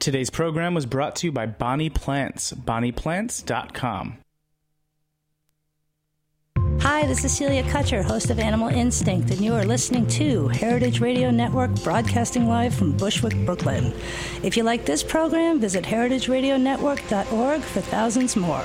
Today's program was brought to you by Bonnie Plants, bonnieplants.com. Hi, this is Celia Kutcher, host of Animal Instinct, and you are listening to Heritage Radio Network, broadcasting live from Bushwick, Brooklyn. If you like this program, visit heritageradionetwork.org for thousands more.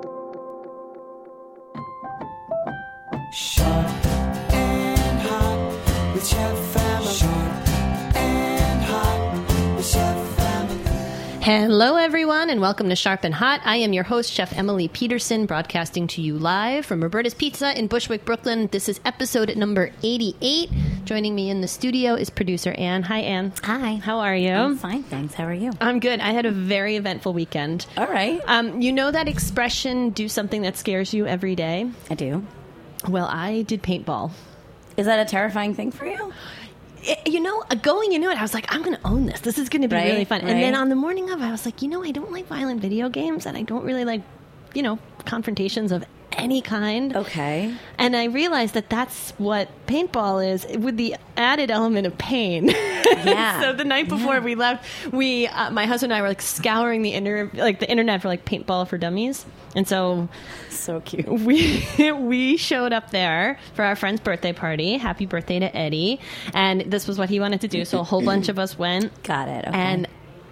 Sharp and hot with Chef Family. Sharp and hot with Chef Family. Hello, everyone, and welcome to Sharp and Hot. I am your host, Chef Emily Peterson, broadcasting to you live from Roberta's Pizza in Bushwick, Brooklyn. This is episode number 88. Joining me in the studio is producer Anne. Hi, Anne. Hi. How are you? I'm fine, thanks. How are you? I'm good. I had a very eventful weekend. All right. You know that expression, do something that scares you every day? I do. Well, I did paintball. Is that a terrifying thing for you? Going into it, I was like, I'm going to own this. This is going to be really fun. Right. And then on the morning of, I was like, I don't like violent video games, and I don't really like, confrontations of any kind. Okay. And I realized that that's what paintball is, with the added element of pain. Yeah. So the night before we left, my husband and I were like scouring the internet for like paintball for dummies. And so cute. We showed up there for our friend's birthday party. Happy birthday to Eddie. And this was what he wanted to do. So a whole bunch of us went. Got it. Okay. And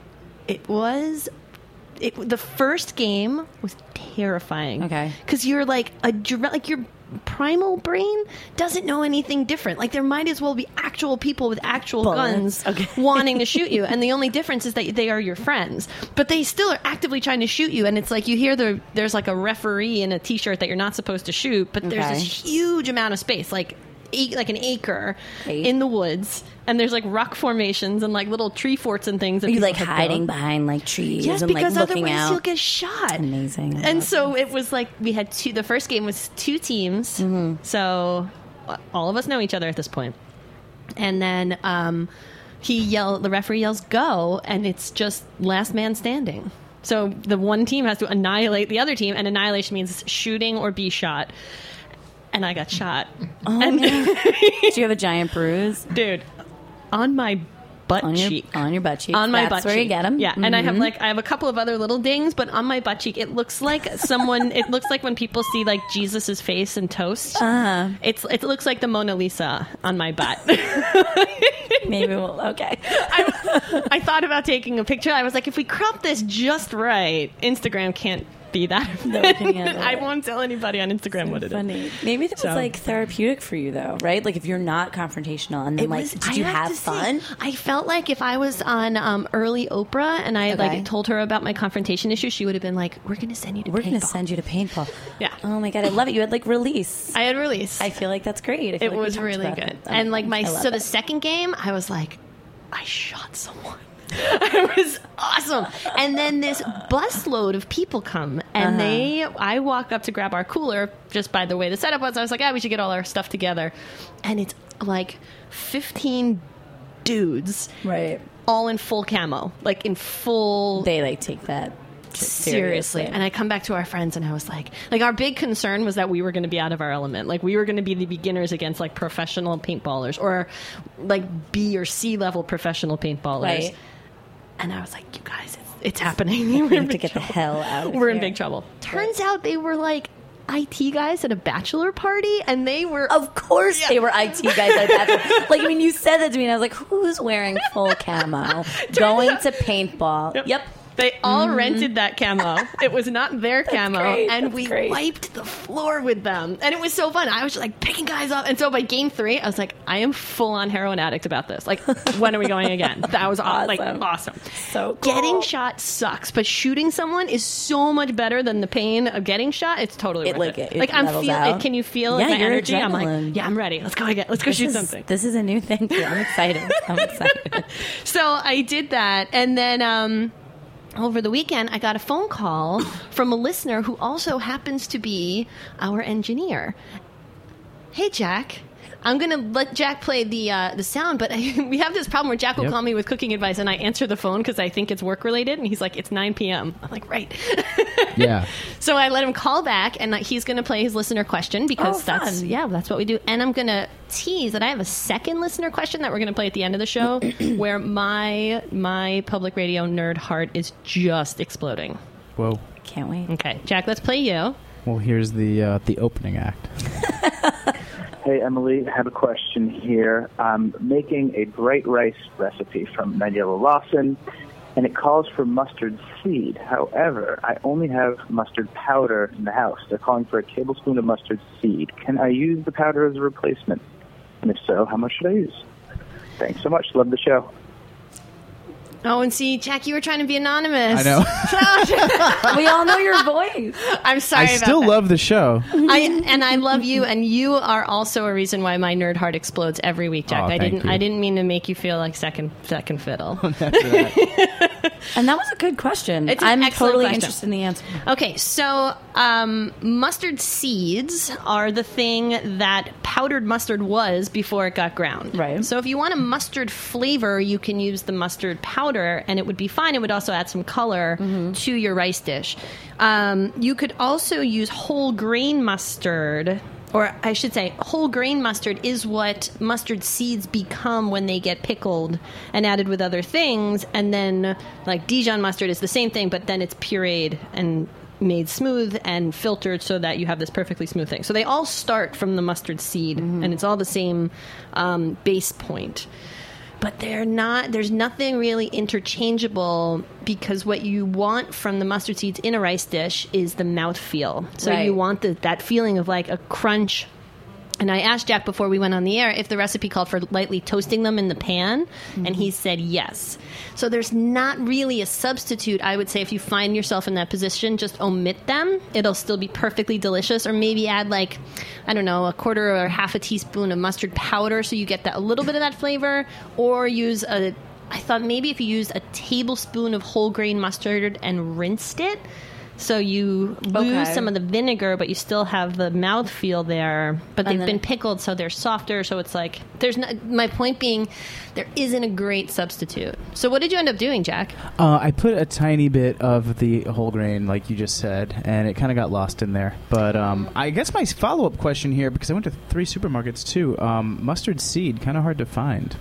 the first game was terrifying. Okay. Because you're like your primal brain doesn't know anything different. Like there might as well be actual people with actual bullets. guns wanting to shoot you, and the only difference is that they are your friends, but they still are actively trying to shoot you. And it's like you hear there's like a referee in a t-shirt that you're not supposed to shoot, but there's this huge amount of space, like an acre in the woods, and there's like rock formations and like little tree forts and things. Are you like hiding behind like trees yes, and like because looking otherwise out? You'll get shot. Amazing. And so it was like we had the first game was two teams. Mm-hmm. So all of us know each other at this point. And then the referee yells go, and it's just last man standing. So the one team has to annihilate the other team, and annihilation means shooting or be shot. And I got shot. Oh, man. Do you have a giant bruise? Dude, on my butt cheek. On your butt cheek. On my That's butt cheek. where you get them. Yeah, and I have a couple of other little dings, but on my butt cheek, it looks like it looks like when people see like Jesus's face in toast. Uh-huh. It looks like the Mona Lisa on my butt. Maybe okay. I thought about taking a picture. I was like, if we crop this just right, Instagram can't be that. I won't tell anybody on Instagram what it is. Maybe that was like therapeutic for you though, right? Like if you're not confrontational and then did you have fun? I felt like if I was on early Oprah and I like told her about my confrontation issue, she would have been like, we're going to send you to paintball. Yeah. Oh my God. I love it. You had like release. I had release. I feel like that's great. It was really good. And like the second game, I was like, I shot someone. It was awesome. And then this busload of people come, and I walk up to grab our cooler just by the way the setup was. I was like, we should get all our stuff together. And it's like 15 dudes. Right. All in full camo. Like in full... They like take that seriously. And I come back to our friends and I was like our big concern was that we were going to be out of our element. Like we were going to be the beginners against like professional paintballers or like B or C level professional paintballers. Right. And I was like, you guys, it's happening. We have to get the hell out of here. We're in big trouble. Turns out they were like IT guys at a bachelor party, and they were... Of course they were IT guys at a bachelor. Like, I mean, you said that to me, and I was like, who's wearing full camo? Going to paintball. Yep. They all rented that camo. It was not their camo. And we wiped the floor with them. And it was so fun. I was just like picking guys up. And so by game 3, I was like, I am full on heroin addict about this. Like, when are we going again? That was awesome. So cool. Getting shot sucks, but shooting someone is so much better than the pain of getting shot. It's totally worth it. Like I'm feeling. Can you feel my energy? Adrenaline. I'm like, yeah, I'm ready. Let's go again. Let's go shoot something. This is a new thing. I'm excited. So I did that. And then, over the weekend, I got a phone call from a listener who also happens to be our engineer. Hey, Jack. I'm going to let Jack play the sound, but we have this problem where Jack will call me with cooking advice, and I answer the phone because I think it's work-related, and he's like, it's 9 p.m. I'm like, right. Yeah. So I let him call back, and he's going to play his listener question because that's what we do. And I'm going to tease that I have a second listener question that we're going to play at the end of the show, where my public radio nerd heart is just exploding. Whoa. Can't wait. Okay, Jack, let's play you. Well, here's the opening act. Hey, Emily, I have a question here. I'm making a bright rice recipe from Nigella Lawson, and it calls for mustard seed. However, I only have mustard powder in the house. They're calling for a tablespoon of mustard seed. Can I use the powder as a replacement? And if so, how much should I use? Thanks so much. Love the show. Oh, and see, Jack, you were trying to be anonymous. I know. We all know your voice. I'm sorry I still love the show. I love you, and you are also a reason why my nerd heart explodes every week, Jack. Oh, I thank you. didn't mean to make you feel like second fiddle. And that was a good question. It's an I'm excellent totally question. interested in the answer. Okay, so mustard seeds are the thing that powdered mustard was before it got ground. Right. So if you want a mustard flavor, you can use the mustard powder, and it would be fine. It would also add some color to your rice dish. You could also use whole grain mustard. Or I should say, whole grain mustard is what mustard seeds become when they get pickled and added with other things. And then, like, Dijon mustard is the same thing, but then it's pureed and made smooth and filtered so that you have this perfectly smooth thing. So they all start from the mustard seed, and it's all the same base point. But they're not. There's nothing really interchangeable, because what you want from the mustard seeds in a rice dish is the mouthfeel. So Right. you want that feeling of like a crunch. And I asked Jack before we went on the air if the recipe called for lightly toasting them in the pan, and he said yes. So there's not really a substitute. I would say if you find yourself in that position, just omit them. It'll still be perfectly delicious. Or maybe add, like, I don't know, a quarter or half a teaspoon of mustard powder so you get that a little bit of that flavor. Or use I thought maybe if you used a tablespoon of whole grain mustard and rinsed it, so you lose some of the vinegar, but you still have the mouthfeel there. But they've been pickled, so they're softer. So it's like, my point being, there isn't a great substitute. So what did you end up doing, Jack? I put a tiny bit of the whole grain, like you just said, and it kind of got lost in there. But I guess my follow-up question here, because I went to 3 supermarkets too, mustard seed, kind of hard to find.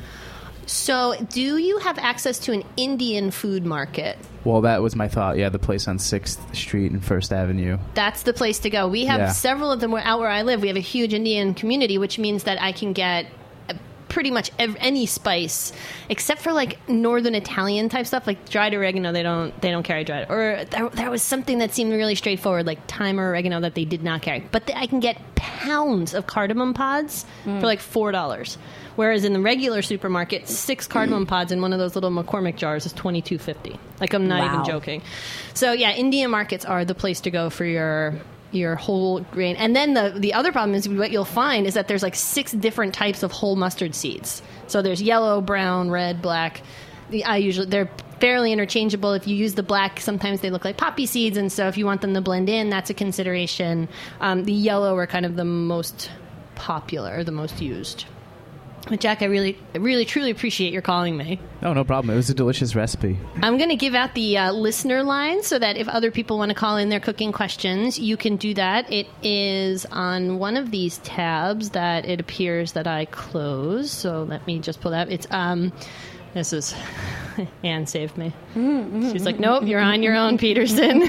So do you have access to an Indian food market? Well, that was my thought. Yeah, the place on 6th Street and 1st Avenue. That's the place to go. We have several of them out where I live. We have a huge Indian community, which means that I can get pretty much any spice, except for like northern Italian type stuff, like dried oregano. They don't carry dried. Or there was something that seemed really straightforward, like thyme or oregano, that they did not carry. But I can get pounds of cardamom pods for like $4. Whereas in the regular supermarket, 6 cardamom pods in one of those little McCormick jars is $22.50. Like, I'm not even joking. So yeah, Indian markets are the place to go for your whole grain. And then the other problem is, what you'll find is that there's like 6 different types of whole mustard seeds. So there's yellow, brown, red, black. They're fairly interchangeable. If you use the black, sometimes they look like poppy seeds, and so if you want them to blend in, that's a consideration. The yellow are kind of the most popular, the most used. But Jack, I really, truly appreciate your calling me. Oh, no problem. It was a delicious recipe. I'm going to give out the listener line so that if other people want to call in their cooking questions, you can do that. It is on one of these tabs that it appears that I close. So let me just pull that. It's this is Anne saved me. She's like, nope, you're on your own, Peterson.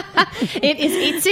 It is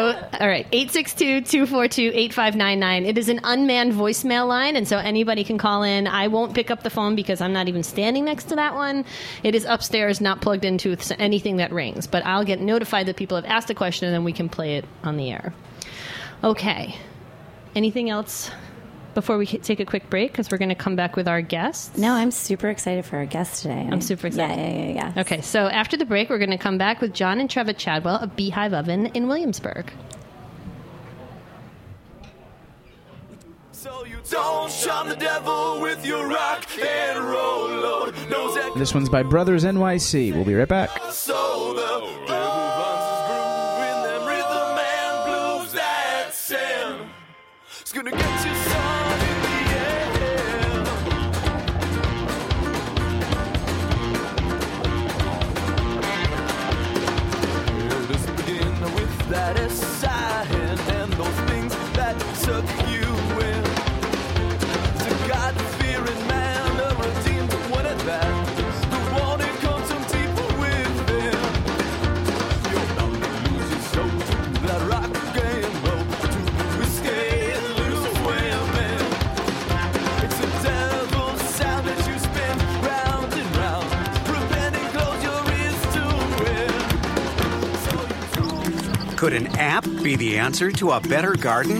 862-242-8599. It is an unmanned voicemail line, and so anybody can call in. I won't pick up the phone because I'm not even standing next to that one. It is upstairs, not plugged into anything that rings, but I'll get notified that people have asked a question, and then we can play it on the air. Okay. Anything else before we take a quick break, because we're going to come back with our guests? No, I'm super excited for our guest today. I'm super excited. Yeah. Okay, so after the break, we're going to come back with John and Treva Chadwell of Beehive Oven in Williamsburg. So you don't shun the devil with your rock and roll load. Knows that This one's by Brothers NYC. We'll be right back. so the devil runs his groove in them rhythm and blues that sin. It's gonna get you son in the air. Well, this begins Could an app be the answer to a better garden?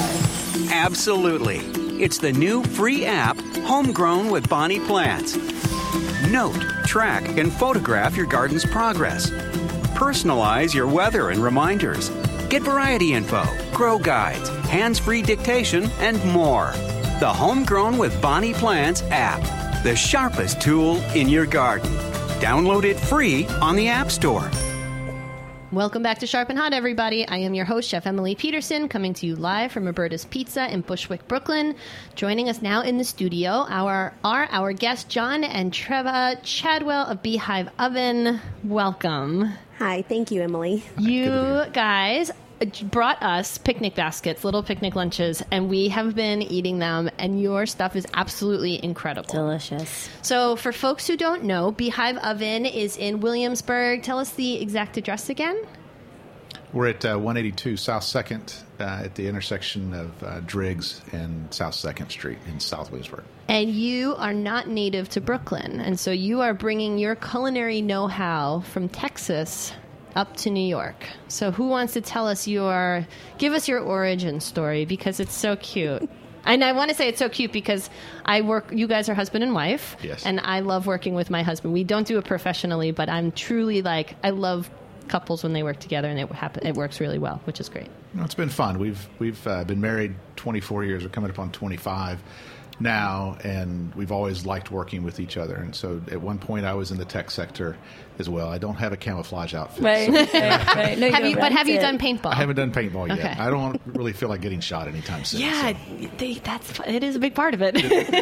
Absolutely. It's the new free app, Homegrown with Bonnie Plants. Note, track, and photograph your garden's progress. Personalize your weather and reminders. Get variety info, grow guides, hands-free dictation, and more. The Homegrown with Bonnie Plants app, the sharpest tool in your garden. Download it free on the App Store. Welcome back to Sharp and Hot, everybody. I am your host, Chef Emily Peterson, coming to you live from Roberta's Pizza in Bushwick, Brooklyn. Joining us now in the studio are our guests, John and Treva Chadwell of Beehive Oven. Welcome. Hi, thank you, Emily. You guys brought us picnic baskets, little picnic lunches, and we have been eating them, and your stuff is absolutely incredible. Delicious. So for folks who don't know, Beehive Oven is in Williamsburg. Tell us the exact address again. We're at 182 South 2nd at the intersection of Driggs and South 2nd Street in South Williamsburg. And you are not native to Brooklyn, and so you are bringing your culinary know-how from Texas up to New York. So who wants to tell us give us your origin story, because it's so cute. And I want to say it's so cute because you guys are husband and wife. Yes. And I love working with my husband. We don't do it professionally, but I'm truly I love couples when they work together, and it works really well, which is great. No, it's been fun. We've been married 24 years. We're coming up on 25 now, and we've always liked working with each other. And so at one point I was in the tech sector as well. I don't have a camouflage outfit. Right. No, have you done paintball? I haven't done paintball yet. Okay. I don't really feel like getting shot anytime soon. Yeah, so. it is a big part of it.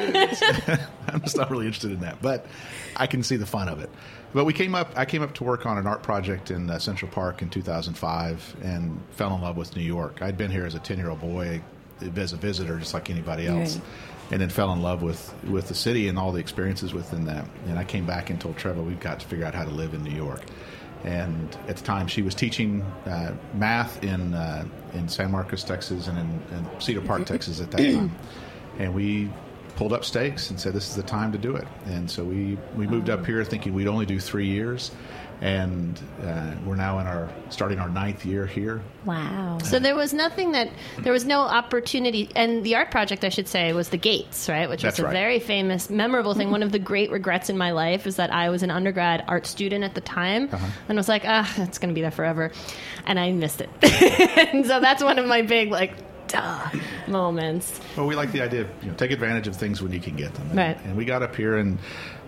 I'm just not really interested in that, but I can see the fun of it. But I came up to work on an art project in Central Park in 2005 and fell in love with New York. I'd been here as a 10-year-old boy as a visitor, just like anybody else. Right. And then fell in love with the city and all the experiences within that. And I came back and told Treva we've got to figure out how to live in New York. And at the time, she was teaching math in San Marcos, Texas, and in Cedar Park, Texas at that time. And we pulled up stakes and said this is the time to do it. And so we moved up here thinking we'd only do 3 years. And we're now starting our 9th year here. Wow. So there was no opportunity. And the art project, I should say, was the Gates, right? Which was a very famous, memorable thing. One of the great regrets in my life is that I was an undergrad art student at the time. And was like, it's going to be there forever. And I missed it. And so that's one of my big, moments. Well, we like the idea of, take advantage of things when you can get them. Right. And we got up here and...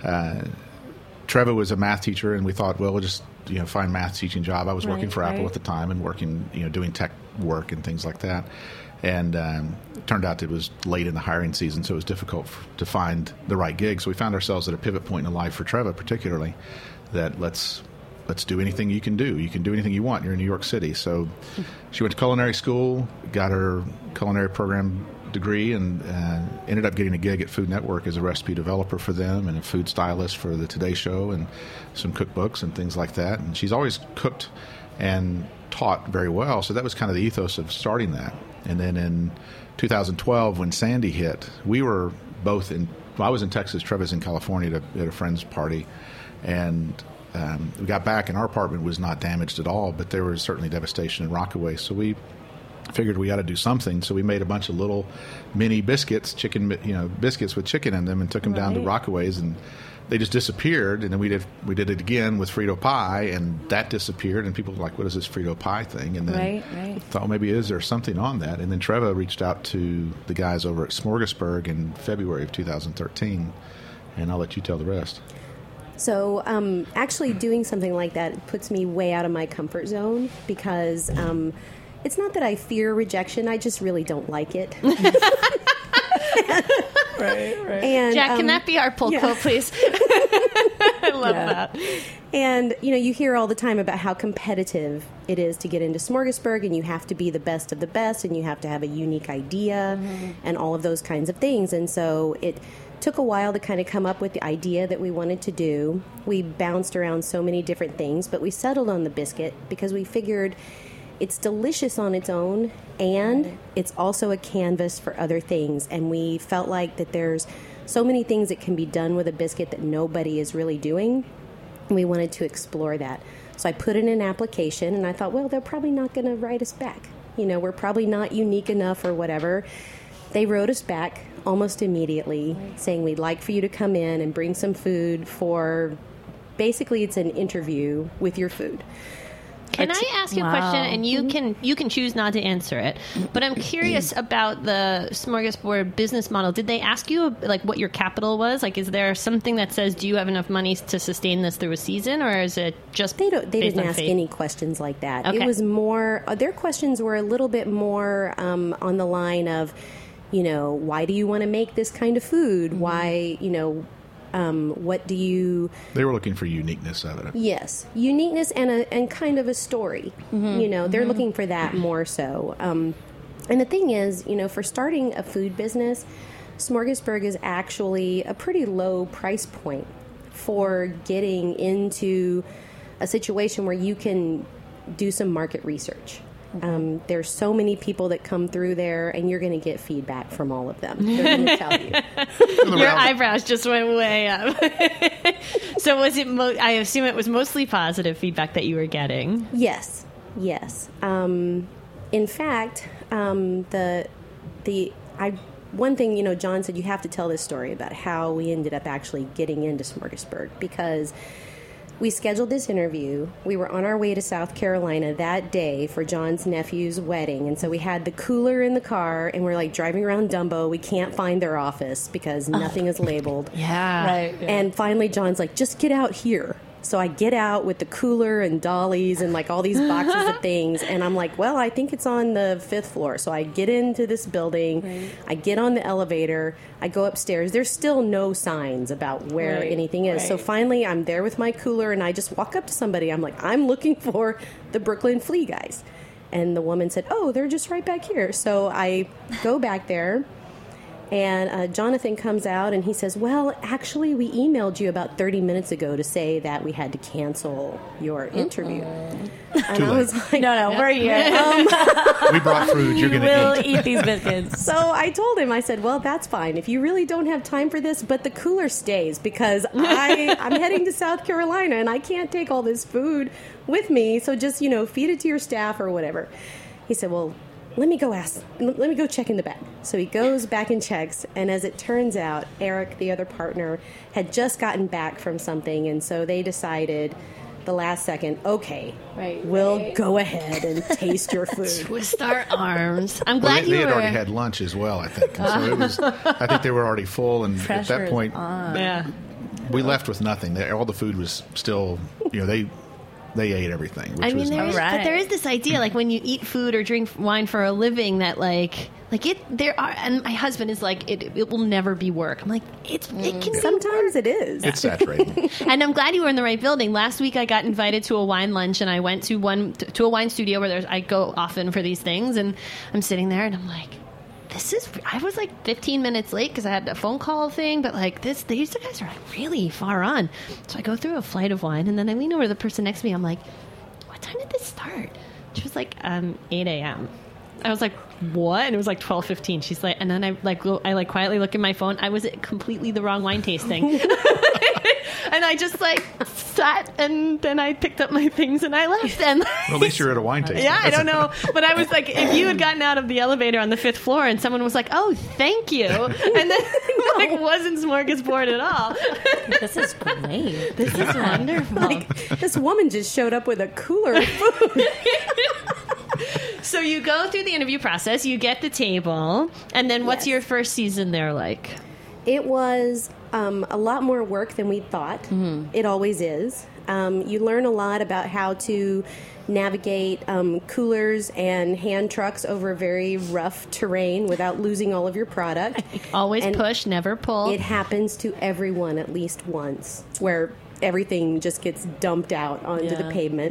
Treva was a math teacher, and we thought, well, we'll just find a math teaching job. I was working for Apple at the time and working, doing tech work and things like that. And it turned out it was late in the hiring season, so it was difficult to find the right gig. So we found ourselves at a pivot point in life for Treva, particularly, that let's do anything you can do. You can do anything you want. You're in New York City. So she went to culinary school, got her culinary program degree, and ended up getting a gig at Food Network as a recipe developer for them and a food stylist for the Today Show and some cookbooks and things like that. And she's always cooked and taught very well, so that was kind of the ethos of starting that. And then in 2012, when Sandy hit, we were both I was in Texas, Treva's in California at a friend's party, and we got back and our apartment was not damaged at all, but there was certainly devastation in Rockaway. So we figured we ought to do something, so we made a bunch of little mini biscuits, biscuits with chicken in them, and took them down to Rockaway's, and they just disappeared. And then we did it again with Frito pie, and that disappeared. And people were like, "What is this Frito pie thing?" And then thought, well, maybe is there something on that? And then Treva reached out to the guys over at Smorgasburg in February of 2013, and I'll let you tell the rest. So actually doing something like that puts me way out of my comfort zone because it's not that I fear rejection. I just really don't like it. Right. And, Jack, can that be our pull quote, please? I love that. And, you hear all the time about how competitive it is to get into Smorgasburg, and you have to be the best of the best, and you have to have a unique idea, and all of those kinds of things. And so it took a while to kind of come up with the idea that we wanted to do. We bounced around so many different things, but we settled on the biscuit because we figured it's delicious on its own, and it's also a canvas for other things. And we felt like that there's so many things that can be done with a biscuit that nobody is really doing. We wanted to explore that. So I put in an application, and I thought, well, they're probably not going to write us back. We're probably not unique enough or whatever. They wrote us back almost immediately, saying we'd like for you to come in and bring some food for, basically it's an interview with your food. Can I ask you a question? And you can choose not to answer it. But I'm curious about the Smorgasbord business model. Did they ask you like what your capital was? Like, is there something that says, do you have enough money to sustain this through a season, or is it just They didn't ask any questions like that. Okay. It was more. Their questions were a little bit more on the line of, why do you want to make this kind of food? Mm-hmm. Why, what do you... They were looking for uniqueness of it. Yes, uniqueness and kind of a story. They're looking for that more so. And the thing is, for starting a food business, Smorgasburg is actually a pretty low price point for getting into a situation where you can do some market research. There's so many people that come through there, and you're going to get feedback from all of them. They're going to tell you. Your eyebrows just went way up. So was it? I assume it was mostly positive feedback that you were getting. Yes. In fact, one thing, John said you have to tell this story about how we ended up actually getting into Smorgasburg, because we scheduled this interview. We were on our way to South Carolina that day for John's nephew's wedding. And so we had the cooler in the car, and we're like driving around Dumbo. We can't find their office because nothing is labeled. Yeah. Right. Yeah. And finally, John's like, just get out here. So I get out with the cooler and dollies and like all these boxes of things. And I'm like, well, I think it's on the 5th floor. So I get into this building. Right. I get on the elevator. I go upstairs. There's still no signs about where anything is. So finally, I'm there with my cooler, and I just walk up to somebody. I'm like, I'm looking for the Brooklyn Flea guys. And the woman said, oh, they're just right back here. So I go back there. And Jonathan comes out, and he says, well, actually, we emailed you about 30 minutes ago to say that we had to cancel your interview. And I was like, no, we're here. We brought food. You're going to eat these biscuits. So I told him, I said, well, that's fine. If you really don't have time for this, but the cooler stays, because I'm heading to South Carolina, and I can't take all this food with me. So just, feed it to your staff or whatever. He said, well, let me go check in the back. So he goes back and checks, and as it turns out, Eric, the other partner, had just gotten back from something, and so they decided the last second, okay, we'll go ahead and taste your food. Twist our arms. I'm glad they had already had lunch as well, I think. And so I think they were already full, and at that point, we left with nothing. All the food was still, they ate everything. Which was nice. But there is this idea, like when you eat food or drink wine for a living, that and my husband is like, it will never be work. I'm like, it can sometimes it is. It's saturating. And I'm glad you were in the right building. Last week I got invited to a wine lunch, and I went to a wine studio where I go often for these things, and I'm sitting there and I'm like, I was like 15 minutes late because I had a phone call thing, but like these guys are really far on. So I go through a flight of wine, and then I lean over to the person next to me. I'm like, what time did this start? She was like, 8 a.m. I was like, what? And it was like 12:15. She's like, and then I quietly look at my phone. I was at completely the wrong wine tasting. And I just sat, and then I picked up my things and I left. And well, at least you're at a wine tasting. Yeah, I don't know. But I was like, if you had gotten out of the elevator on the 5th floor and someone was like, oh, thank you. And then wasn't Smorgasbord at all. This is great. This is wonderful. This woman just showed up with a cooler of food. So you go through the interview process, you get the table, and then what's your first season there like? It was a lot more work than we thought. Mm-hmm. It always is. You learn a lot about how to navigate coolers and hand trucks over very rough terrain without losing all of your product. Always push, never pull. It happens to everyone at least once, where everything just gets dumped out onto the pavement.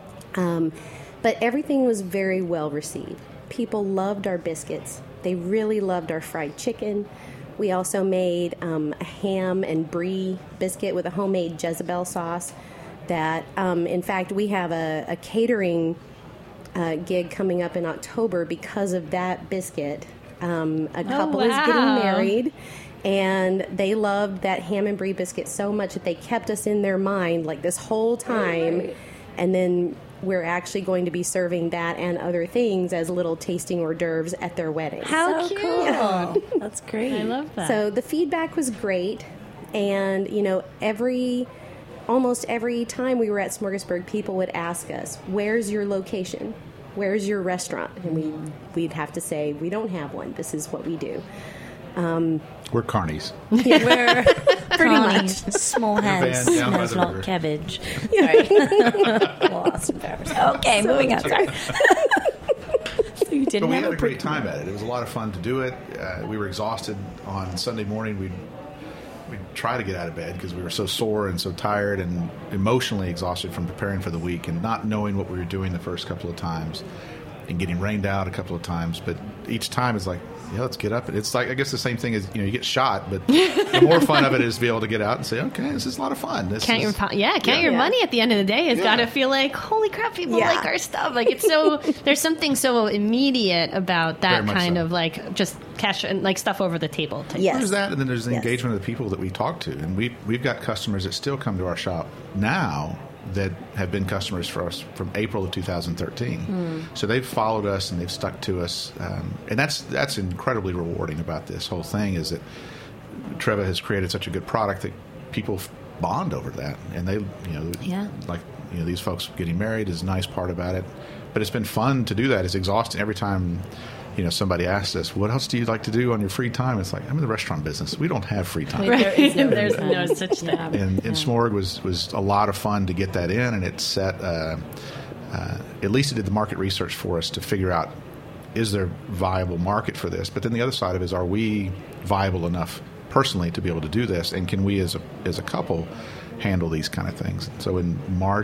But everything was very well received. People loved our biscuits. They really loved our fried chicken. We also made a ham and brie biscuit with a homemade Jezebel sauce that, in fact, we have a catering gig coming up in October because of that biscuit. A couple is getting married, And they loved that ham and brie biscuit so much that they kept us in their mind like this whole time. Right. And then we're actually going to be serving that and other things as little tasting hors d'oeuvres at their wedding. How cute. cool. That's great. I love that. So the feedback was great. And, you know, almost every time we were at Smorgasburg, people would ask us, where's your location? Where's your restaurant? And we'd have to say, we don't have one. This is what we do. We're carnies. We're Pretty much. small heads, van down by the smells river. cabbage. Right. Lost and peppers. Okay, moving on. Sorry. So you didn't But we have had a great pre- time at it. It was a lot of fun to do it. We were exhausted on Sunday morning. We'd try to get out of bed because we were so sore and so tired and emotionally exhausted from preparing for the week and not knowing what we were doing the first couple of times and getting rained out a couple of times. But each time it's like, yeah, let's get up. It's like, I guess the same thing as, you get shot, but the more fun of it is to be able to get out and say, okay, this is a lot of fun. Count your money at the end of the day has got to feel like, holy crap, people like our stuff. Like, it's so, there's something so immediate about that kind of like just cash and like stuff over the table. Yes. There's that, and then there's the engagement of the people that we talk to. And we've got customers that still come to our shop now that have been customers for us from April of 2013. So they've followed us and they've stuck to us. And that's incredibly rewarding about this whole thing is that Treva has created such a good product that people bond over that. And they, these folks getting married is a nice part about it. But it's been fun to do that. It's exhausting every time somebody asks us, what else do you like to do on your free time? It's like, I'm in the restaurant business. We don't have free time. Right. There's no such thing. And Smorg was a lot of fun to get that in, and it set, at least it did the market research for us to figure out, is there viable market for this? But then the other side of it is, are we viable enough personally to be able to do this? And can we as a couple handle these kind of things? So in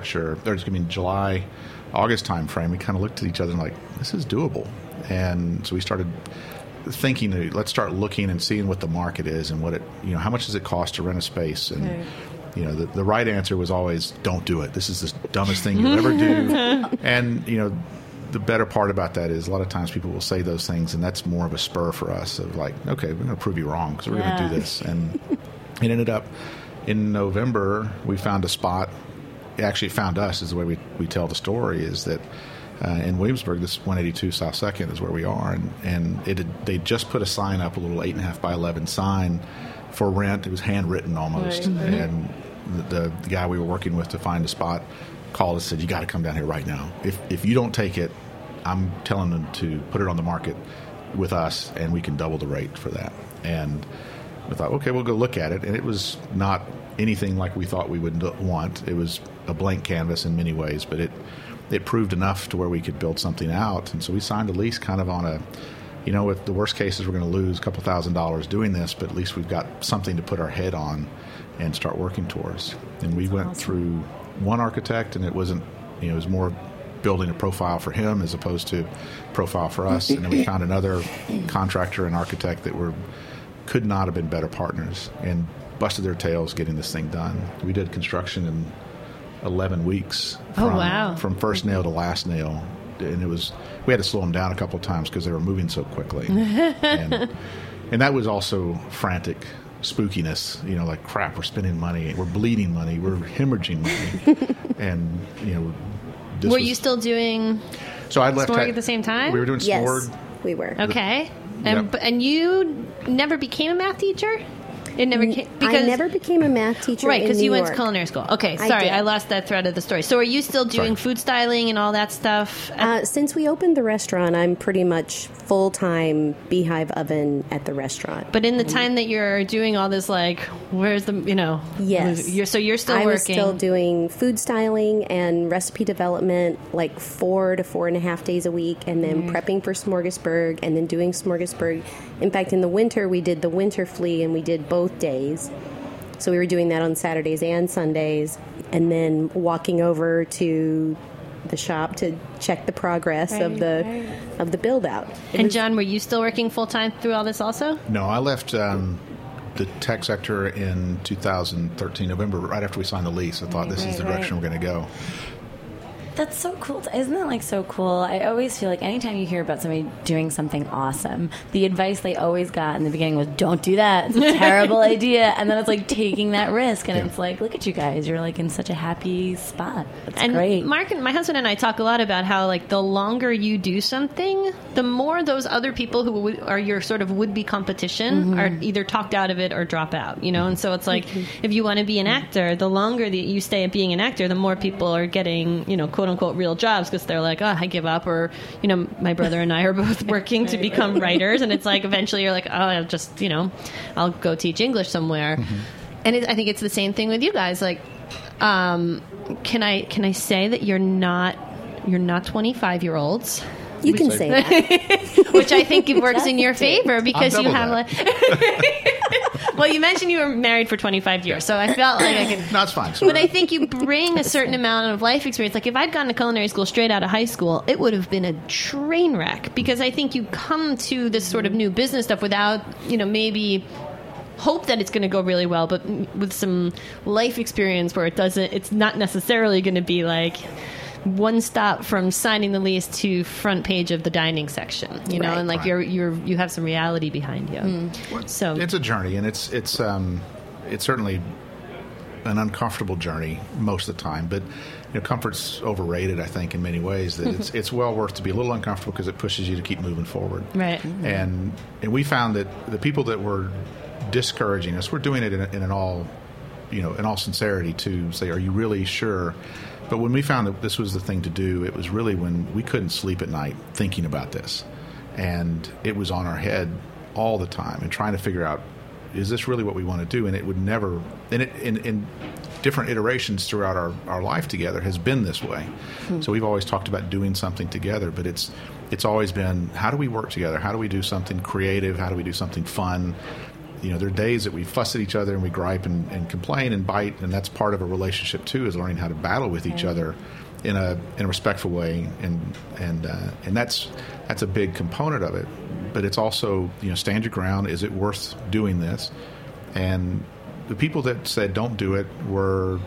July, August time frame, we kind of looked at each other and like, this is doable. And so we started thinking, let's start looking and seeing what the market is and what it, how much does it cost to rent a space? And, the right answer was always, don't do it. This is the dumbest thing you'll ever do. And, the better part about that is a lot of times people will say those things, and that's more of a spur for us of like, okay, we're going to prove you wrong because we're going to do this. And it ended up in November, we found a spot. It actually found us is the way we tell the story is that in Williamsburg, this 182 South 2nd is where we are, and they just put a sign up, a little 8.5 by 11 sign for rent. It was handwritten almost, and the guy we were working with to find a spot called us and said, you got to come down here right now. If you don't take it, I'm telling them to put it on the market with us, and we can double the rate for that. And I thought, okay, we'll go look at it, and it was not anything like we thought we would want. It was a blank canvas in many ways, but it proved enough to where we could build something out. And so we signed a lease kind of on a, with the worst cases, we're going to lose a couple $1,000s doing this, but at least we've got something to put our head on and start working towards. And we went through one architect, and it wasn't, it was more building a profile for him as opposed to profile for us. And then we found another contractor and architect that could not have been better partners and busted their tails getting this thing done. We did construction in 11 weeks from first nail to last nail, and we had to slow them down a couple of times because they were moving so quickly. and that was also frantic spookiness, like, crap, we're spending money, we're bleeding money, we're hemorrhaging money. And were you still doing so I left Smorg at the same time? We were doing Smorg. Yes, we were. Okay. And you never became a math teacher? It never came I never became a math teacher. Right, because you went to culinary school. Okay, sorry, I lost that thread of the story. So are you still doing food styling and all that stuff? Since we opened the restaurant, I'm pretty much full-time beehive oven at the restaurant. But in the time that you're doing all this, like, where's the, Yes. you're still working. I was still doing food styling and recipe development like 4 to 4.5 days a week, and then prepping for Smorgasburg, and then doing Smorgasburg. In fact, in the winter, we did the winter flea, and we did both days. So we were doing that on Saturdays and Sundays, and then walking over to the shop to check the progress of the build out. And John, were you still working full time through all this also? No, I left the tech sector in 2013 November, right after we signed the lease. I thought this is the direction we're going to go. That's so cool. Isn't that like so cool? I always feel like anytime you hear about somebody doing something awesome, the advice they always got in the beginning was, don't do that. It's a terrible idea. And then it's like taking that risk. And it's like, look at you guys. You're like in such a happy spot. That's great. Mark and my husband and I talk a lot about how like the longer you do something, the more those other people who are your sort of would-be competition are either talked out of it or drop out, you know? And so it's like, if you want to be an actor, the longer that you stay at being an actor, the more people are getting, you know, quote unquote real jobs because they're like, oh, I give up. Or, you know, my brother and I are both working to become writers. And it's like, eventually you're like, oh, I'll just, you know, I'll go teach English somewhere. And I think it's the same thing with you guys. Like, can I say that you're not 25-year-olds? You can say that. Which I think works in your favor because you have like... Well, you mentioned you were married for 25 years, so I felt like I could... No, it's fine. But I think you bring a certain amount of life experience. Like, if I'd gone to culinary school straight out of high school, it would have been a train wreck because I think you come to this sort of new business stuff without, you know, maybe... hope that it's going to go really well, but with some life experience where it's not necessarily going to be like one stop from signing the lease to front page of the dining section, you know, and like you have some reality behind you. So it's a journey, and it's certainly an uncomfortable journey most of the time, but you know, comfort's overrated, I think, in many ways. That it's well worth to be a little uncomfortable because it pushes you to keep moving forward. Right. And we found that the people that were discouraging us, we're doing it in all sincerity to say, are you really sure? But when we found that this was the thing to do, it was really when we couldn't sleep at night thinking about this, and it was on our head all the time and trying to figure out, is this really what we want to do? And it would never, and it in different iterations throughout our life together has been this way. So we've always talked about doing something together, but it's always been, how do we work together? How do we do something creative? How do we do something fun? You know, there are days that we fuss at each other and we gripe and complain and bite, and that's part of a relationship too, is learning how to battle with each other in a respectful way, and that's a big component of it. But it's also, you know, stand your ground. Is it worth doing this? And the people that said don't do it were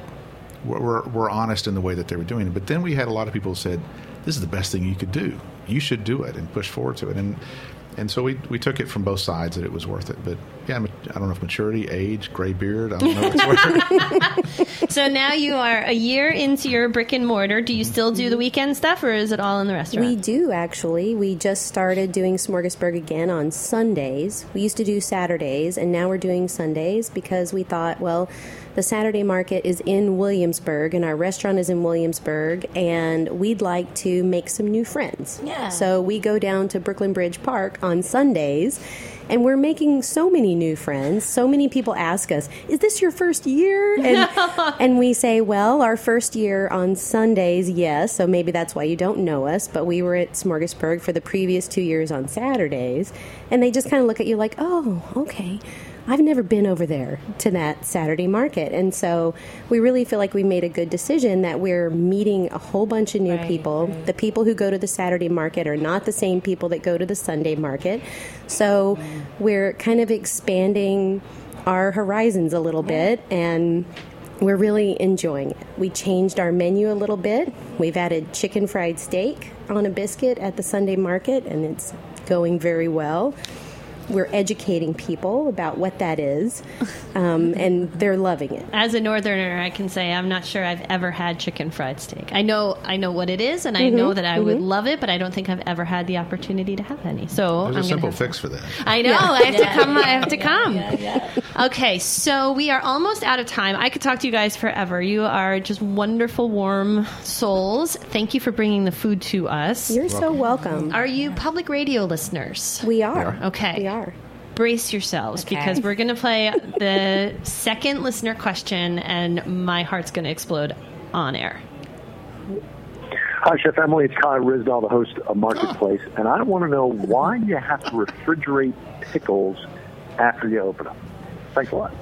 honest in the way that they were doing it. But then we had a lot of people who said, this is the best thing you could do. You should do it and push forward to it. And so we took it from both sides that it was worth it. But yeah, I don't know if maturity, age, gray beard, I don't know what's worth. So now you are a year into your brick and mortar. Do you still do the weekend stuff, or is it all in the restaurant? We do, actually. We just started doing Smorgasburg again on Sundays. We used to do Saturdays, and now we're doing Sundays because we thought, well, the Saturday market is in Williamsburg, and our restaurant is in Williamsburg, and we'd like to make some new friends. Yeah. So we go down to Brooklyn Bridge Park on Sundays, and we're making so many new friends. So many people ask us, is this your first year? And we say, well, our first year on Sundays, yes, so maybe that's why you don't know us, but we were at Smorgasburg for the previous 2 years on Saturdays, and they just kind of look at you like, oh, okay. I've never been over there to that Saturday market. And so we really feel like we made a good decision that we're meeting a whole bunch of new people. Right. The people who go to the Saturday market are not the same people that go to the Sunday market. So we're kind of expanding our horizons a little bit, and we're really enjoying it. We changed our menu a little bit. We've added chicken fried steak on a biscuit at the Sunday market, and it's going very well. We're educating people about what that is, and they're loving it. As a Northerner, I can say I'm not sure I've ever had chicken fried steak. I know what it is, and I know that I would love it, but I don't think I've ever had the opportunity to have any. So there's a simple fix for that. I know. I have to come. Yeah. Okay, so we are almost out of time. I could talk to you guys forever. You are just wonderful, warm souls. Thank you for bringing the food to us. You're so welcome. Are you public radio listeners? We are. Okay. We are. Brace yourselves, because we're going to play the second listener question, and my heart's going to explode on air. Hi, Chef Emily. It's Kyle Risdall, the host of Marketplace, and I want to know why you have to refrigerate pickles after you open them. Thanks a lot.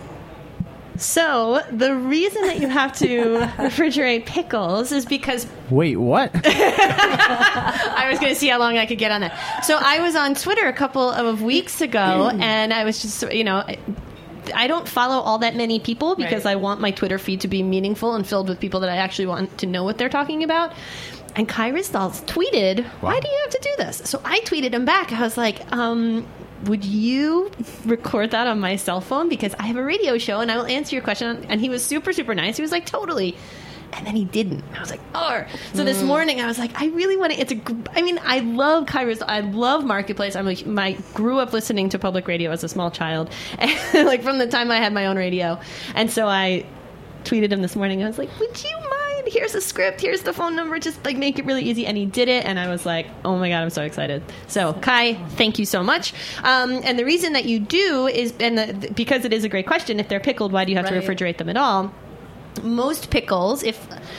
So the reason that you have to refrigerate pickles is because... Wait, what? I was going to see how long I could get on that. So I was on Twitter a couple of weeks ago, and I was just, I don't follow all that many people because I want my Twitter feed to be meaningful and filled with people that I actually want to know what they're talking about. And Kai Ryssdal tweeted, why do you have to do this? So I tweeted him back. I was like, would you record that on my cell phone? Because I have a radio show and I will answer your question. And he was super, super nice. He was like, totally. And then he didn't. I was like, oh. So this morning I was like, I really want to, I love Kai Ryssdal. I love Marketplace. Grew up listening to public radio as a small child. And like from the time I had my own radio. And so I tweeted him this morning. I was like, would you mind? Here's a script. Here's the phone number. Just like make it really easy. And he did it. And I was like, oh my God, I'm so excited. So Kai, thank you so much. And the reason that you do is, because it is a great question, if they're pickled, why do you have to refrigerate them at all? Most pickles, you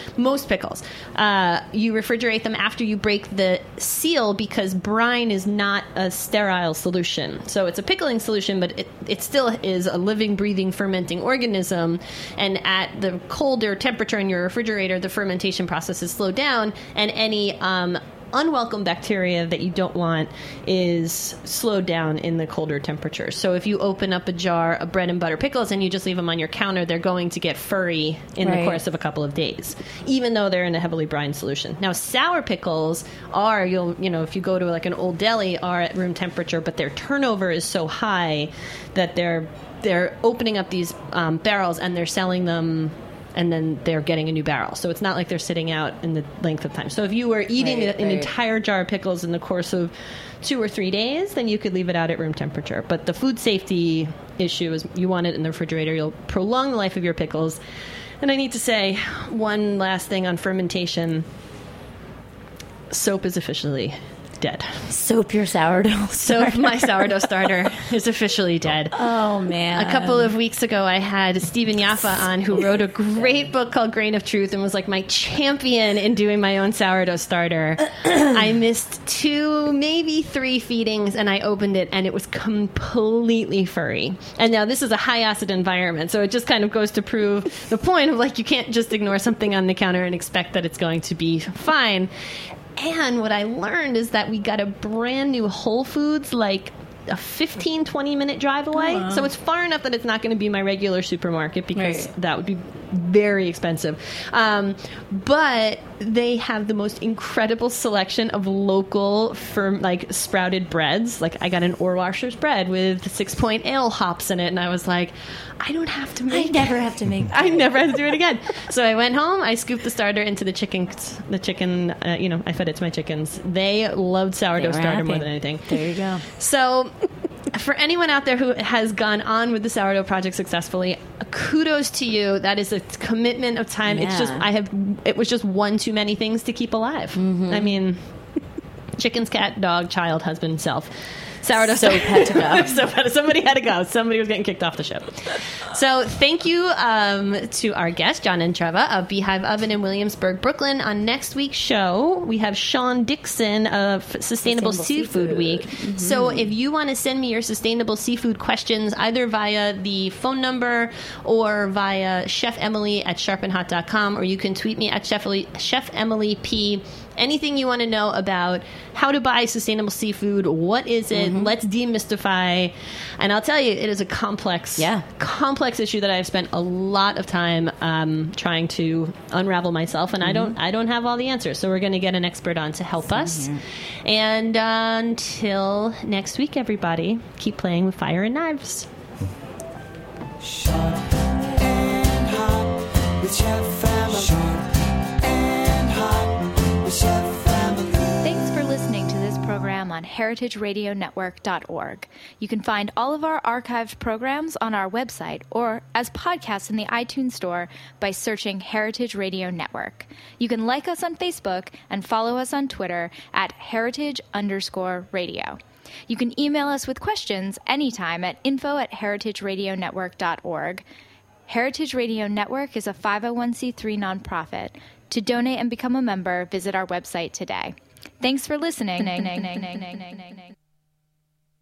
refrigerate them after you break the seal because brine is not a sterile solution. So it's a pickling solution, but it still is a living, breathing, fermenting organism. And at the colder temperature in your refrigerator, the fermentation process is slowed down, and any unwelcome bacteria that you don't want is slowed down in the colder temperature. So if you open up a jar of bread and butter pickles and you just leave them on your counter, they're going to get furry in the course of a couple of days, even though they're in a heavily brined solution. Now, sour pickles are, if you go to like an Old Deli, are at room temperature, but their turnover is so high that they're opening up these barrels and they're selling them, and then they're getting a new barrel. So it's not like they're sitting out in the length of time. So if you were eating an entire jar of pickles in the course of 2 or 3 days, then you could leave it out at room temperature. But the food safety issue is you want it in the refrigerator. You'll prolong the life of your pickles. And I need to say one last thing on fermentation. Soap is officially dead. Soap your sourdough starter. Soap my sourdough starter is officially dead. Oh, man. A couple of weeks ago, I had Stephen Yaffa on, who wrote a great book called Grain of Truth and was like my champion in doing my own sourdough starter. I missed 2, maybe 3 feedings, and I opened it, and it was completely furry. And now this is a high-acid environment, so it just kind of goes to prove the point of, like, you can't just ignore something on the counter and expect that it's going to be fine. And what I learned is that we got a brand new Whole Foods, like a 15-20 minute drive away. So it's far enough that it's not going to be my regular supermarket, because that would be very expensive. But they have the most incredible selection of local sprouted breads. Like, I got an Orwasher's bread with 6 Point Ale hops in it, and I was like, I don't have to make I never have to make I never have to do it again. So I went home, I scooped the starter into the chicken, I fed it to my chickens. They loved sourdough starter more than anything. There you go. So for anyone out there who has gone on with the sourdough project successfully, kudos to you. That is a commitment of time. Yeah. It was just one too many things to keep alive. Mm-hmm. I mean, chickens, cat, dog, child, husband, self. Sourdough soap had to go. Somebody had to go. Somebody was getting kicked off the ship. So thank you to our guests, John and Treva of Beehive Oven in Williamsburg, Brooklyn. On next week's show, we have Sean Dixon of Sustainable Seafood Week. Mm-hmm. So if you want to send me your sustainable seafood questions, either via the phone number or via Chef Emily at sharpandhot.com, or you can tweet me at Chef Emily P. Anything you want to know about how to buy sustainable seafood, what is it, let's demystify. And I'll tell you, it is a complex issue that I've spent a lot of time trying to unravel myself, and I don't have all the answers. So we're going to get an expert on to help us. And until next week, everybody, keep playing with fire and knives. Sharp and hot with Chef Emily. Sharp and hot with Chef Emily. Thanks for listening to this program on heritageradionetwork.org. You can find all of our archived programs on our website or as podcasts in the iTunes Store by searching Heritage Radio Network. You can like us on Facebook and follow us on Twitter at heritage_radio. You can email us with questions anytime at info@heritageradionetwork.org. Heritage Radio Network is a 501c3 nonprofit. To donate and become a member, visit our website today. Thanks for listening.